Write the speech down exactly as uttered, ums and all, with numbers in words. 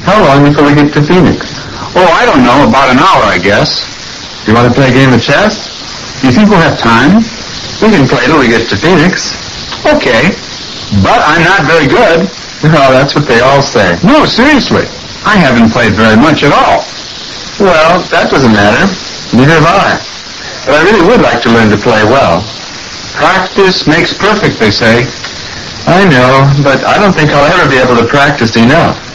How long before we get to Phoenix? Oh, I don't know. About an hour, I guess. You want to play a game of chess? Do you think we'll have time? We can play till we get to Phoenix. Okay. But I'm not very good. No, that's what they all say. No, seriously. I haven't played very much at all. Well, that doesn't matter. Neither have I. But I really would like to learn to play well. Practice makes perfect, they say. I know, but I don't think I'll ever be able to practice enough.